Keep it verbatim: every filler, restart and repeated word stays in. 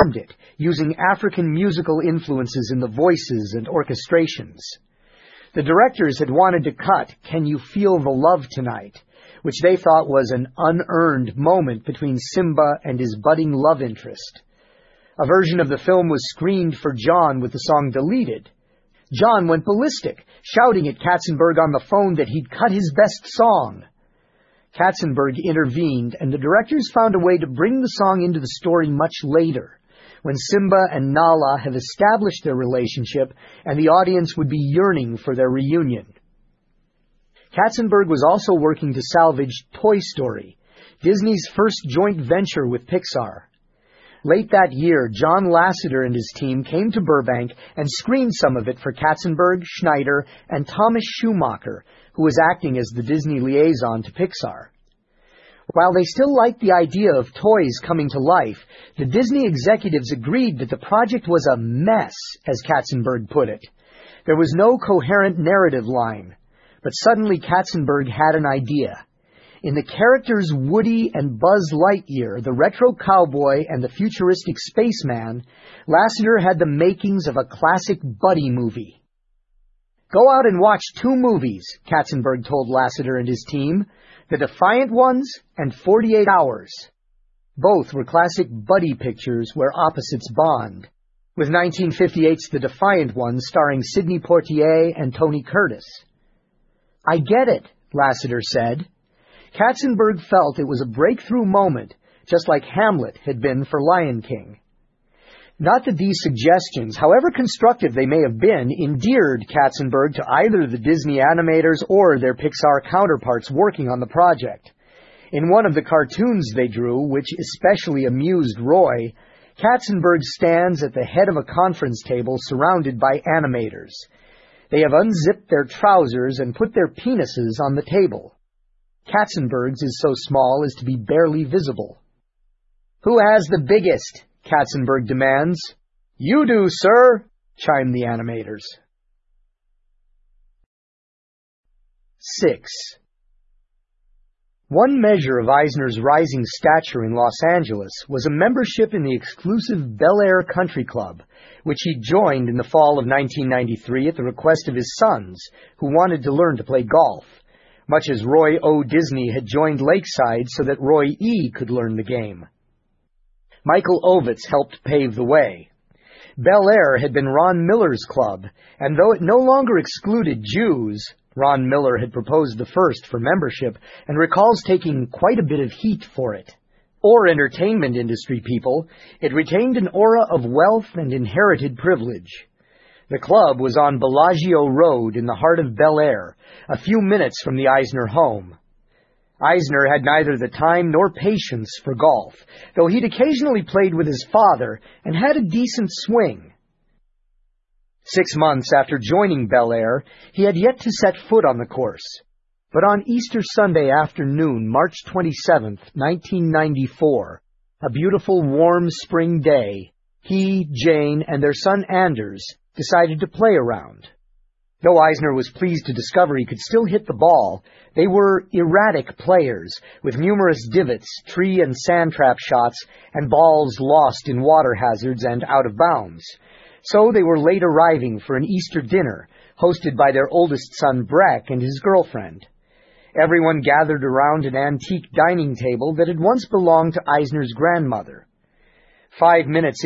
transformed it, using African musical influences in the voices and orchestrations. The directors had wanted to cut Can You Feel the Love Tonight, which they thought was an unearned moment between Simba and his budding love interest. A version of the film was screened for John with the song deleted. John went ballistic, shouting at Katzenberg on the phone that he'd cut his best song. Katzenberg intervened, and the directors found a way to bring the song into the story much later, when Simba and Nala have established their relationship and the audience would be yearning for their reunion. Katzenberg was also working to salvage Toy Story, Disney's first joint venture with Pixar. Late that year, John Lasseter and his team came to Burbank and screened some of it for Katzenberg, Schneider, and Thomas Schumacher, who was acting as the Disney liaison to Pixar. While they still liked the idea of toys coming to life, the Disney executives agreed that the project was a mess, as Katzenberg put it. There was no coherent narrative line. But suddenly Katzenberg had an idea. In the characters Woody and Buzz Lightyear, the retro cowboy and the futuristic spaceman, Lasseter had the makings of a classic buddy movie. Go out and watch two movies, Katzenberg told Lasseter and his team, The Defiant Ones and forty-eight hours. Both were classic buddy pictures where opposites bond, with nineteen fifty-eight's The Defiant Ones starring Sidney Poitier and Tony Curtis. I get it, Lasseter said. Katzenberg felt it was a breakthrough moment, just like Hamlet had been for Lion King. Not that these suggestions, however constructive they may have been, endeared Katzenberg to either the Disney animators or their Pixar counterparts working on the project. In one of the cartoons they drew, which especially amused Roy, Katzenberg stands at the head of a conference table surrounded by animators. They have unzipped their trousers and put their penises on the table. Katzenberg's is so small as to be barely visible. Who has the biggest? Katzenberg demands. You do, sir, chime the animators. Six. One measure of Eisner's rising stature in Los Angeles was a membership in the exclusive Bel Air Country Club, which he joined in the fall of nineteen ninety-three at the request of his sons, who wanted to learn to play golf, much as Roy O. Disney had joined Lakeside so that Roy E. could learn the game. Michael Ovitz helped pave the way. Bel Air had been Ron Miller's club, and though it no longer excluded Jews, Ron Miller had proposed the first for membership and recalls taking quite a bit of heat for it. Or entertainment industry people, it retained an aura of wealth and inherited privilege. The club was on Bellagio Road in the heart of Bel Air, a few minutes from the Eisner home. Eisner had neither the time nor patience for golf, though he'd occasionally played with his father and had a decent swing. Six months after joining Bel Air, he had yet to set foot on the course. But on Easter Sunday afternoon, March twenty-seventh, nineteen ninety-four, a beautiful warm spring day, he, Jane, and their son Anders decided to play around. Though Eisner was pleased to discover he could still hit the ball, they were erratic players, with numerous divots, tree and sand trap shots, and balls lost in water hazards and out of bounds. So they were late arriving for an Easter dinner, hosted by their oldest son Breck and his girlfriend. Everyone gathered around an antique dining table that had once belonged to Eisner's grandmother. Five minutes